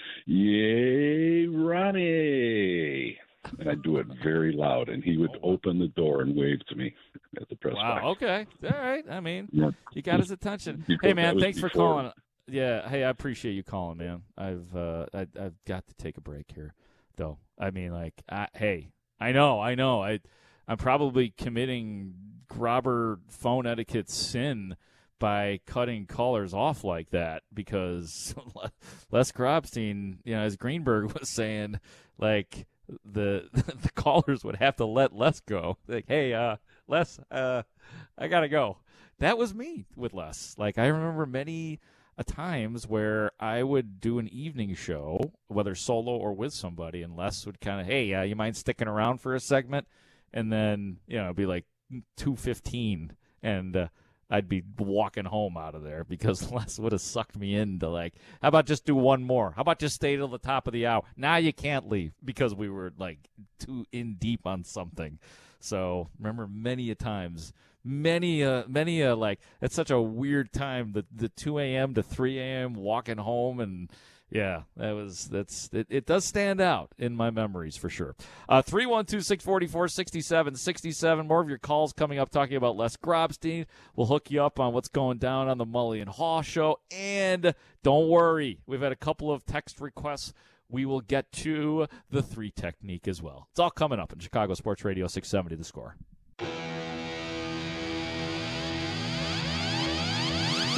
"Yay, Ronnie!" And I'd do it very loud, and he would open the door and wave to me at the press Wow. box. Okay. All right. I mean, Yeah. you got his attention. Because Hey, that man, was thanks for before- calling. Yeah. Hey, I appreciate you calling, man. I've uh, I, I've got to take a break here, though. I mean, like, I, hey, I know, I know, I, I'm probably committing grabber phone etiquette sin by cutting callers off like that, because Les Grobstein, you know, as Greenberg was saying, like, the the callers would have to let Les go. Like, hey, uh, Les, uh, I gotta go. That was me with Les. Like, I remember many a times where I would do an evening show, whether solo or with somebody, and Les would kind of, hey, uh, you mind sticking around for a segment? And then, you know, it'd be like two fifteen, and uh, I'd be walking home out of there because Les would have sucked me into, like, how about just do one more? How about just stay till the top of the hour? Now you can't leave because we were, like, too in deep on something. So remember many a times, many, uh, many, uh, like, it's such a weird time, the, the two a.m. to three a.m. walking home, and yeah, that was, that's, it, it does stand out in my memories for sure. Uh, three one two, six four four, six seven six seven. More of your calls coming up talking about Les Grobstein. We'll hook you up on what's going down on the Mully and Haw show. And don't worry, we've had a couple of text requests. We will get to the three technique as well. It's all coming up in Chicago Sports Radio six seventy The Score.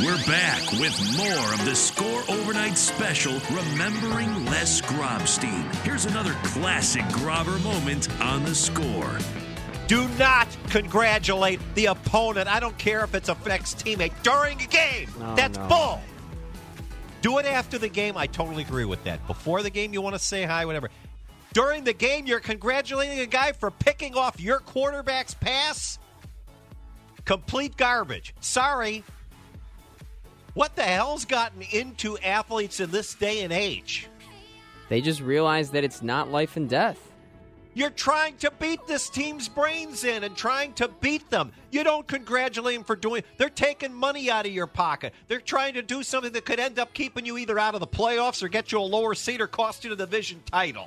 We're back with more of the Score Overnight Special, Remembering Les Grobstein. Here's another classic Grobber moment on the Score. Do not congratulate the opponent. I don't care if it's a ex-teammate during a game. No, That's no. bull. Do it after the game. I totally agree with that. Before the game, you want to say hi, whatever. During the game, you're congratulating a guy for picking off your quarterback's pass? Complete garbage. Sorry. What the hell's gotten into athletes in this day and age? They just realize that it's not life and death. You're trying to beat this team's brains in and trying to beat them. You don't congratulate them for doing. They're taking money out of your pocket. They're trying to do something that could end up keeping you either out of the playoffs or get you a lower seed or cost you the division title.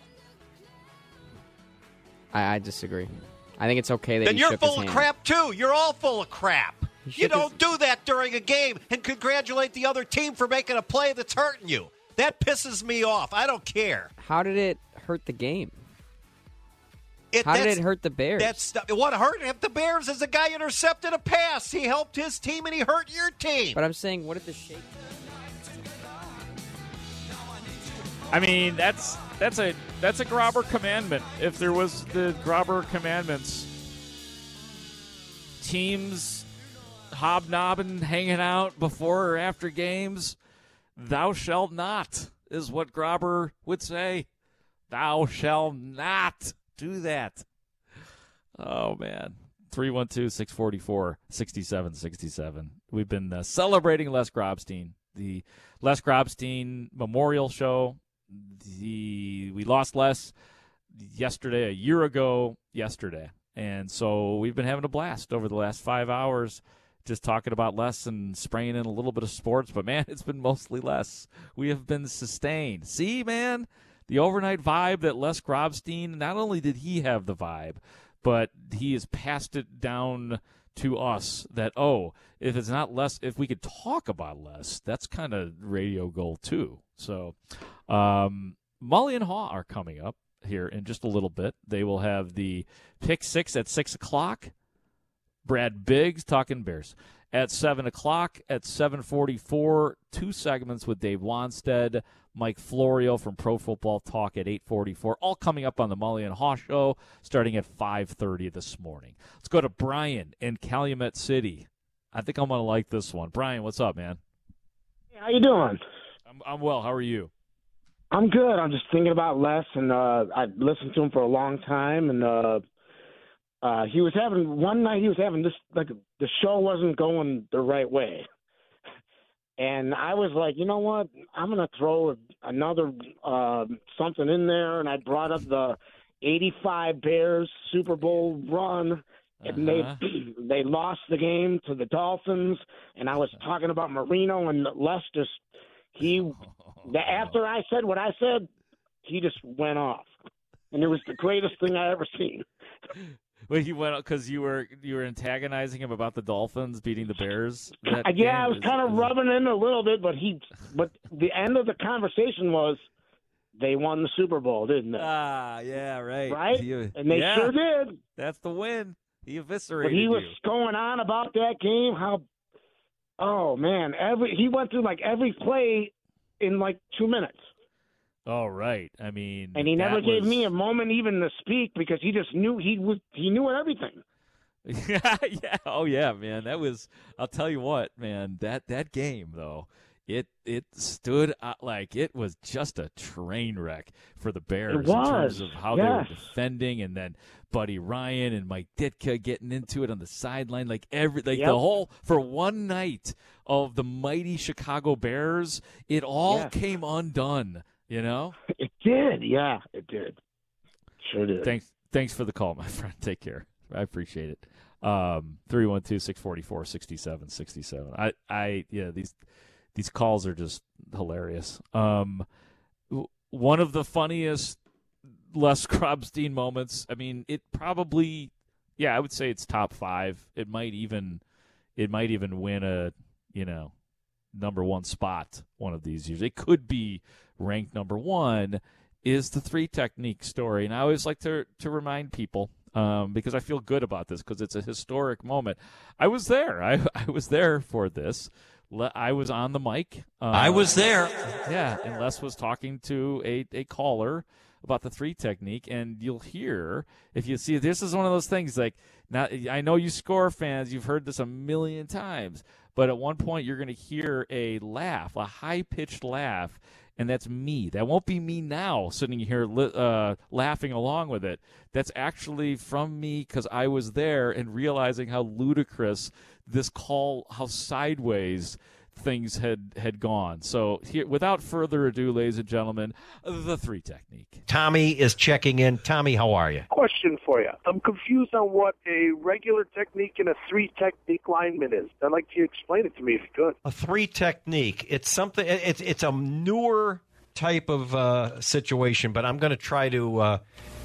I, I disagree. I think it's okay that Then he you're shook full his of hand. crap, too. You're all full of crap. He You shook don't do that during a game and congratulate the other team for making a play that's hurting you. That pisses me off. I don't care. How did it hurt the game? It, How did that's- it hurt the Bears? That's what hurt him. The Bears is the guy intercepted a pass. He helped his team and he hurt your team. But I'm saying, what did the shake? I mean, that's that's a that's a Grobber commandment. If there was the Grobber commandments, teams hobnobbing, hanging out before or after games, thou shalt not is what Grobber would say. Thou shalt not do that. Oh, man. three one two, six four four, six seven six seven. We've been uh, celebrating Les Grobstein, the Les Grobstein Memorial Show. The We lost Les yesterday, a year ago yesterday. And so we've been having a blast over the last five hours just talking about Les and spraying in a little bit of sports. But, man, it's been mostly Les. We have been sustained. See, man? The overnight vibe that Les Grobstein, not only did he have the vibe, but he has passed it down to us that, oh, if it's not Les, if we could talk about Les, that's kind of radio gold too. So um, Mully and Haw are coming up here in just a little bit. They will have the Pick Six at six o'clock. Brad Biggs talking Bears. At seven o'clock, at seven forty-four, two segments with Dave Wanstead, Mike Florio from Pro Football Talk at eight forty-four, all coming up on the Mully and Haw Show starting at five thirty this morning. Let's go to Brian in Calumet City. I think I'm going to like this one. Brian, what's up, man? Hey, how you doing? I'm, I'm well. How are you? I'm good. I'm just thinking about Les, and uh, I've listened to him for a long time, and uh, uh, he was having one night. He was having this like the show wasn't going the right way, and I was like, you know what? I'm gonna throw another uh, something in there, and I brought up the eighty-five Bears Super Bowl run. And Uh-huh. they they lost the game to the Dolphins, and I was talking about Marino and Les. Just he the, after I said what I said, he just went off, and it was the greatest thing I ever seen. Well, he went because you were you were antagonizing him about the Dolphins beating the Bears. That Uh, yeah, I game was is- kind of is- rubbing in a little bit, but he but the end of the conversation was they won the Super Bowl, didn't they? Ah, yeah, right. Right? He- and they yeah. sure did. That's the win. He eviscerated But he was you. going on about that game. How? Oh man, every he went through like every play in like two minutes, All right. I mean, and he never that gave was- me a moment even to speak because he just knew he was he knew everything. yeah, yeah. Oh yeah, man. That was. I'll tell you what, man. That that game though, it it stood out like it was just a train wreck for the Bears in terms was, of how they were yes. defending, and then Buddy Ryan and Mike Ditka getting into it on the sideline, like every like Yep. the whole for one night of the mighty Chicago Bears, it all Yes. came undone. You know. It did, yeah, it did. Sure did. Thanks, thanks for the call, my friend. Take care. I appreciate it. Um, three one two, six four four, six seven six seven. I, I, yeah, these these calls are just hilarious. Um, w- one of the funniest Les Grobstein moments. I mean, it probably, yeah, I would say it's top five. It might even, it might even win a, you know, number one spot one of these years. It could be ranked number one. Is the three technique story, and I always like to to remind people. Um, because I feel good about this because it's a historic moment. I was there. I, I was there for this. Le- I was on the mic. Uh, I was there. Yeah, and Les was talking to a, a caller about the three technique, and you'll hear, if you see, this is one of those things, like, now, I know you Score fans, you've heard this a million times, but at one point you're going to hear a laugh, a high-pitched laugh, and that's me. That won't be me now sitting here uh, laughing along with it. That's actually from me because I was there and realizing how ludicrous this call, how sideways things had, had gone. So here, without further ado, ladies and gentlemen, the three technique. Tommy is checking in. Tommy, how are you? Question for you. I'm confused on what a regular technique and a three technique lineman is. I'd like you to explain it to me if you could. A three technique. It's something. It's it's a newer type of uh, situation, but I'm going to try to uh,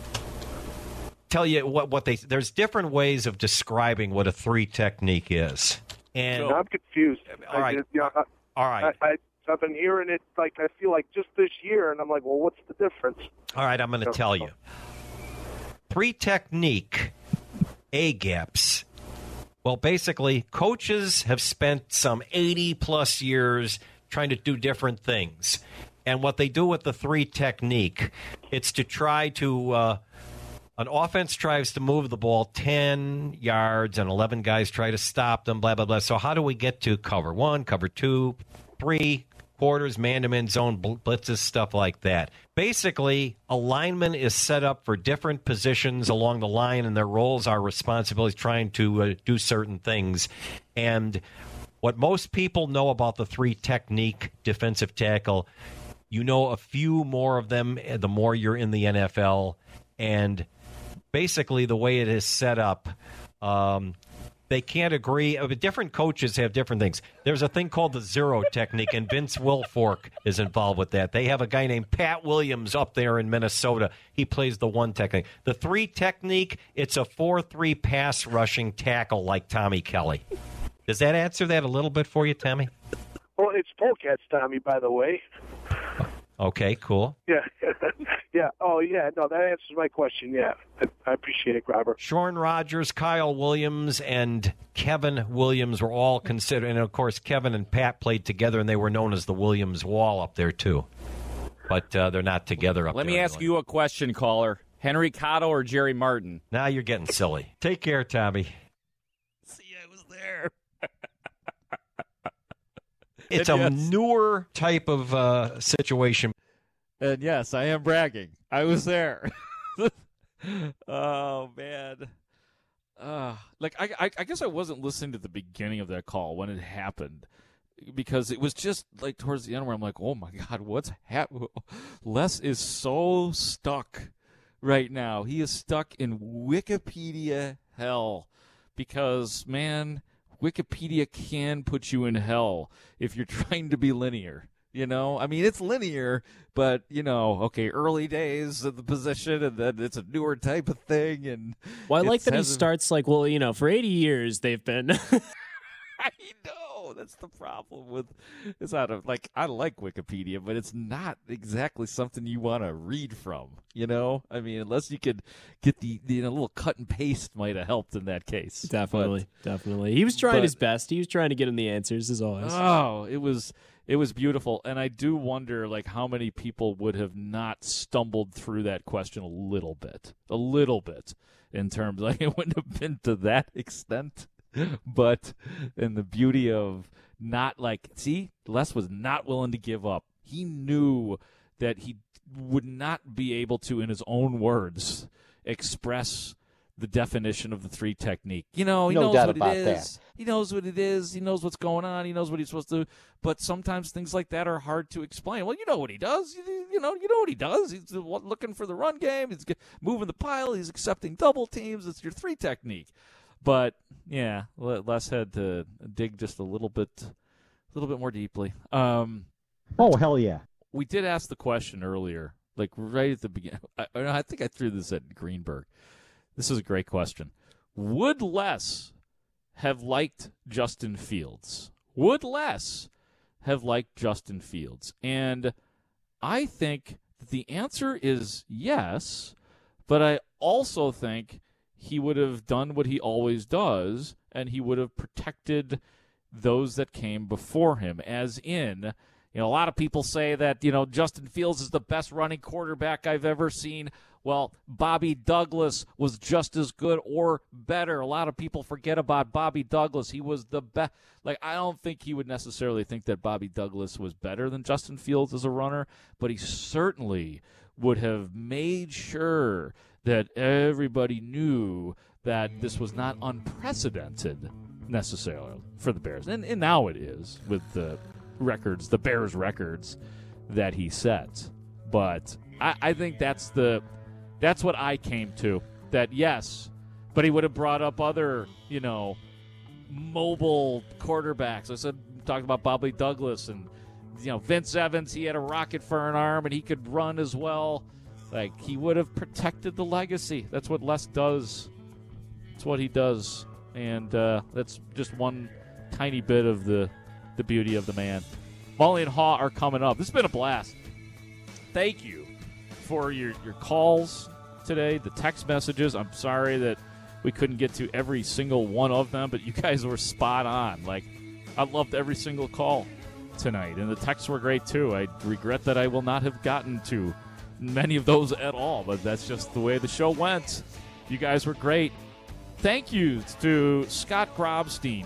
tell you what what they. There's different ways of describing what a three technique is. And I'm confused. All right. I, you know, I, all right. I, I, I've been hearing it, like, I feel like just this year, and I'm like, well, what's the difference? All right, I'm going to tell you. Three technique, A-gaps. Well, basically, coaches have spent some eighty-plus years trying to do different things. And what they do with the three technique, it's to try to uh, – an offense tries to move the ball ten yards, and eleven guys try to stop them, blah, blah, blah. So how do we get to cover one, cover two, three, quarters, man-to-man zone, blitzes, stuff like that? Basically, a lineman is set up for different positions along the line, and their roles are responsibilities trying to uh, do certain things. And what most people know about the three technique defensive tackle, you know a few more of them the more you're in the N F L. And basically, the way it is set up, um, they can't agree. Uh, different coaches have different things. There's a thing called the zero technique, and Vince Wilfork is involved with that. They have a guy named Pat Williams up there in Minnesota. He plays the one technique. The three technique, it's a four three pass rushing tackle like Tommy Kelly. Does that answer that a little bit for you, Tommy? Well, it's Polecats, Tommy, by the way. Okay, cool. Yeah. yeah. Oh, yeah. No, that answers my question. Yeah. I, I appreciate it, Robert. Sean Rogers, Kyle Williams, and Kevin Williams were all considered. And, of course, Kevin and Pat played together, and they were known as the Williams Wall up there, too. But uh, they're not together up Let there. me ask you a question, caller. Henry Cotto or Jerry Martin? Now you're getting silly. Take care, Tommy. See, I was there. It's And a yes. newer type of uh, situation. And yes, I am bragging. I was there. Oh, man. Uh, like, I, I, I guess I wasn't listening to the beginning of that call when it happened, because it was just, like, towards the end where I'm like, oh, my God, what's happening? Les is so stuck right now. He is stuck in Wikipedia hell because, man, Wikipedia can put you in hell if you're trying to be linear. You know, I mean, it's linear, but, you know, okay, early days of the position, and then it's a newer type of thing. And well, I like that he hasn't- starts like, well, you know, for eighty years they've been. I know that's the problem with it's out of like I like Wikipedia, but it's not exactly something you want to read from. You know, I mean, unless you could get the, the you know, little cut and paste might have helped in that case. Definitely, But- definitely. He was trying but- his best. He was trying to get him the answers, as always. Oh, it was it was beautiful, and I do wonder like how many people would have not stumbled through that question a little bit, a little bit, in terms like it wouldn't have been to that extent, but in the beauty of not like see, Les was not willing to give up. He knew that he would not be able to, in his own words, express the definition of the three technique. You know, he No knows doubt what about it that. is. He knows what it is. He knows what's going on. He knows what he's supposed to do. But sometimes things like that are hard to explain. Well, you know what he does. You, you know, you know what he does. He's looking for the run game. He's moving the pile. He's accepting double teams. It's your three technique. But yeah, Les had to dig just a little bit, a little bit more deeply. Um, Oh, hell yeah. we did ask the question earlier, like right at the beginning. I, I think I threw this at Greenberg. This is a great question. Would Les have liked Justin Fields? Would Les have liked Justin Fields? And I think that the answer is yes, but I also think he would have done what he always does, and he would have protected those that came before him, as in, you know, a lot of people say that, you know, Justin Fields is the best running quarterback I've ever seen. Well, Bobby Douglas was just as good or better. A lot of people forget about Bobby Douglas. He was the best. Like, I don't think he would necessarily think that Bobby Douglas was better than Justin Fields as a runner, but he certainly would have made sure that everybody knew that this was not unprecedented necessarily for the Bears. And, and now it is with the records, the Bears records that he set. But I, I think that's the that's what I came to. That yes, but he would have brought up other, you know, mobile quarterbacks. I said talked about Bobby Douglas and, you know, Vince Evans. He had a rocket for an arm and he could run as well. Like, he would have protected the legacy. That's what Les does. That's what he does. And uh, that's just one tiny bit of the the beauty of the man. Mully and Haw are coming up. This has been a blast. Thank you for your, your calls today, the text messages. I'm sorry that we couldn't get to every single one of them, but you guys were spot on. Like, I loved every single call tonight, and the texts were great too. I regret that I will not have gotten to many of those at all, but that's just the way the show went. You guys were great. Thank you to Scott Grobstein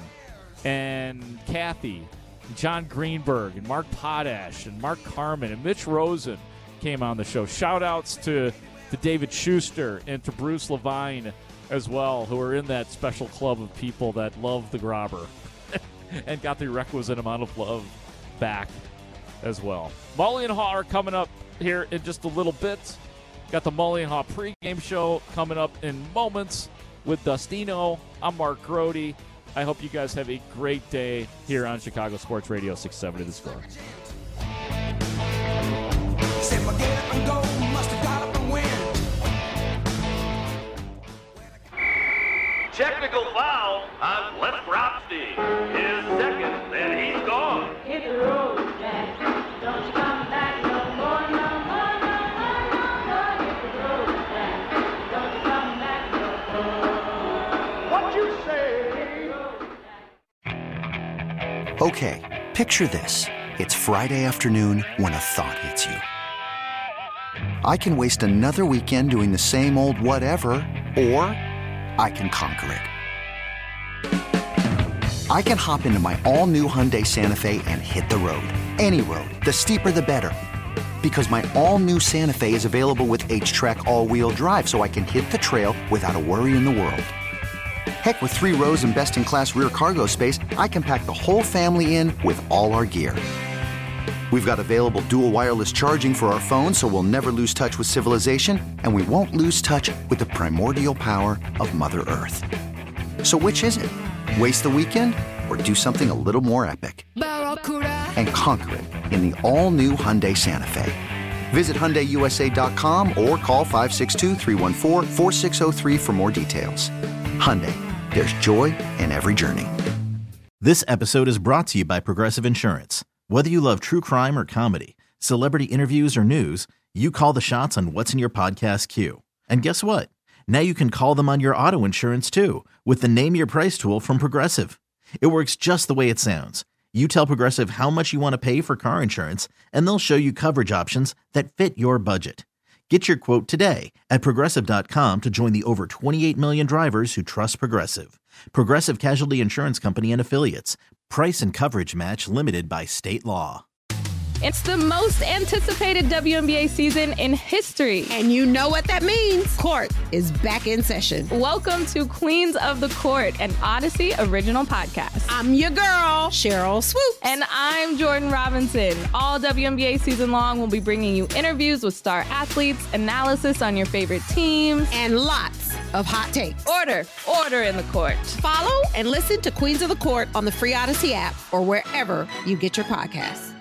and Kathy, and John Greenberg, and Mark Potash, and Mark Carmen, and Mitch Rosen came on the show. Shout-outs to, to David Schuster and to Bruce Levine as well, who are in that special club of people that love the Grobber and got the requisite amount of love back as well. Mully and Haw are coming up here in just a little bit. Got the Mully and Haw pregame show coming up in moments with Dustino. I'm Mark Grody. I hope you guys have a great day here on Chicago Sports Radio six seventy The Score. Technical foul on Les Grobstein. His second, and he's gone. Hit the road, Jack. Don't you come back no more, no more, no more, no more. Hit the road, Jack. Don't you come back no more. What you say? Okay, picture this. It's Friday afternoon when a thought hits you. I can waste another weekend doing the same old whatever, or I can conquer it. I can hop into my all-new Hyundai Santa Fe and hit the road. Any road. The steeper, the better. Because my all-new Santa Fe is available with H-Track all-wheel drive, so I can hit the trail without a worry in the world. Heck, with three rows and best-in-class rear cargo space, I can pack the whole family in with all our gear. We've got available dual wireless charging for our phones, so we'll never lose touch with civilization, and we won't lose touch with the primordial power of Mother Earth. So which is it? Waste the weekend or do something a little more epic? And conquer it in the all-new Hyundai Santa Fe. Visit Hyundai U S A dot com or call five six two, three one four, four six zero three for more details. Hyundai, there's joy in every journey. This episode is brought to you by Progressive Insurance. Whether you love true crime or comedy, celebrity interviews or news, you call the shots on what's in your podcast queue. And guess what? Now you can call them on your auto insurance too with the Name Your Price tool from Progressive. It works just the way it sounds. You tell Progressive how much you want to pay for car insurance, and they'll show you coverage options that fit your budget. Get your quote today at Progressive dot com to join the over twenty-eight million drivers who trust Progressive. Progressive Casualty Insurance Company and Affiliates. Price and coverage match limited by state law. It's the most anticipated W N B A season in history. And you know what that means. Court is back in session. Welcome to Queens of the Court, an Odyssey original podcast. I'm your girl, Cheryl Swoops. And I'm Jordan Robinson. All W N B A season long, we'll be bringing you interviews with star athletes, analysis on your favorite teams, and lots of hot takes. Order, order in the court. Follow and listen to Queens of the Court on the free Odyssey app or wherever you get your podcasts.